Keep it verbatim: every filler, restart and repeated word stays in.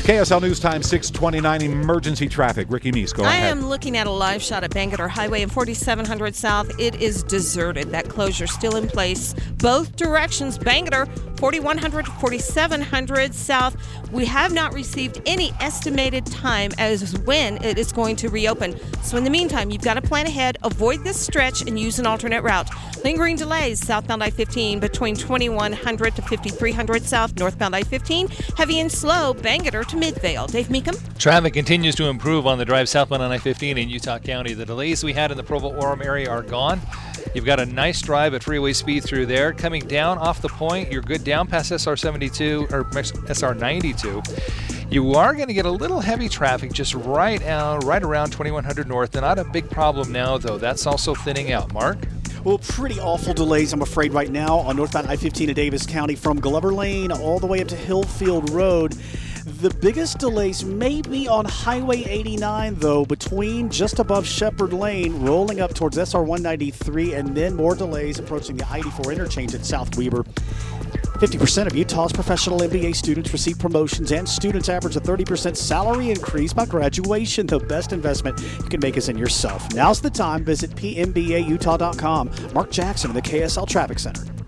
K S L News Time six twenty-nine, emergency traffic. Ricky Meese, go I ahead. am looking at a live shot at Bangerter Highway and forty-seven hundred South. It is deserted. That closure still in place. Both directions, Bangerter, forty-one hundred to forty-seven hundred South. We have not received any estimated time as when it is going to reopen. So in the meantime, you've got to plan ahead, avoid this stretch, and use an alternate route. Lingering delays, southbound I fifteen between twenty-one hundred to fifty-three hundred South, northbound I fifteen, heavy and slow, Bangerter to Midvale. Dave Meekum. Traffic continues to improve on the drive southbound on I fifteen in Utah County. The delays we had in the Provo-Orem area are gone. You've got a nice drive at freeway speed through there. Coming down off the point, you're good down past S R seventy-two or S R ninety-two. You are going to get a little heavy traffic just right out, right around twenty-one hundred north. Not a big problem now, though. That's also thinning out. Mark? Well, pretty awful delays, I'm afraid, right now on northbound I fifteen in Davis County from Glover Lane all the way up to Hillfield Road. The biggest delays may be on Highway eighty-nine, though, between just above Shepherd Lane, rolling up towards S R one ninety-three, and then more delays approaching the I eighty-four interchange at South Weber. fifty percent of Utah's professional M B A students receive promotions, and students average a thirty percent salary increase by graduation. The best investment you can make is in yourself. Now's the time. Visit P M B A Utah dot com. Mark Jackson in the K S L Traffic Center.